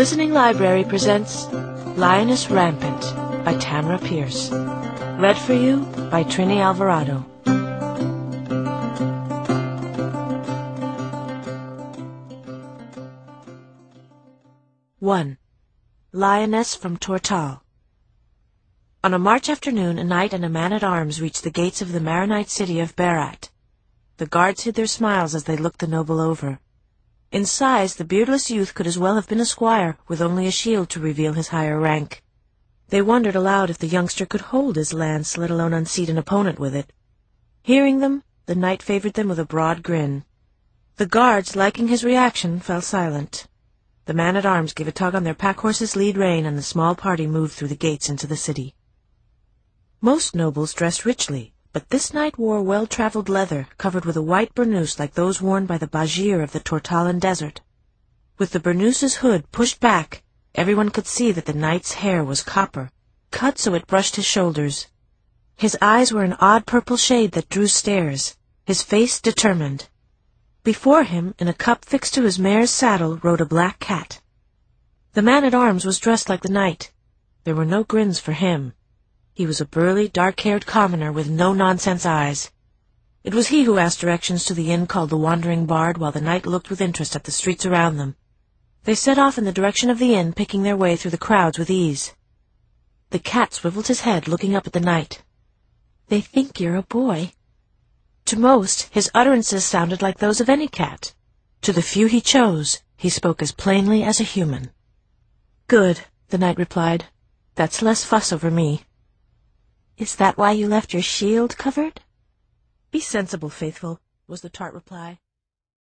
Listening Library presents Lioness Rampant by Tamara Pierce. Read for you by Trini Alvarado. 1. Lioness from Tortall. On a March afternoon, a knight and a man-at-arms reached the gates of the Maronite city of Berat. The guards hid their smiles as they looked the noble over. In size, the beardless youth could as well have been a squire, with only a shield to reveal his higher rank. They wondered aloud if the youngster could hold his lance, let alone unseat an opponent with it. Hearing them, the knight favored them with a broad grin. The guards, liking his reaction, fell silent. The man-at-arms gave a tug on their pack-horse's lead rein, and the small party moved through the gates into the city. Most nobles dressed richly, but this knight wore well-traveled leather, covered with a white burnous like those worn by the Bajir of the Tortallan desert. With the burnous's hood pushed back, everyone could see that the knight's hair was copper, cut so it brushed his shoulders. His eyes were an odd purple shade that drew stares, his face determined. Before him, in a cup fixed to his mare's saddle, rode a black cat. The man-at-arms was dressed like the knight. There were no grins for him. He was a burly, dark-haired commoner with no-nonsense eyes. It was he who asked directions to the inn called the Wandering Bard, while the knight looked with interest at the streets around them. They set off in the direction of the inn, picking their way through the crowds with ease. The cat swiveled his head, looking up at the knight. "They think you're a boy." To most, his utterances sounded like those of any cat. To the few he chose, he spoke as plainly as a human. "Good," the knight replied. "That's less fuss over me." "Is that why you left your shield covered?" "Be sensible, Faithful," was the tart reply.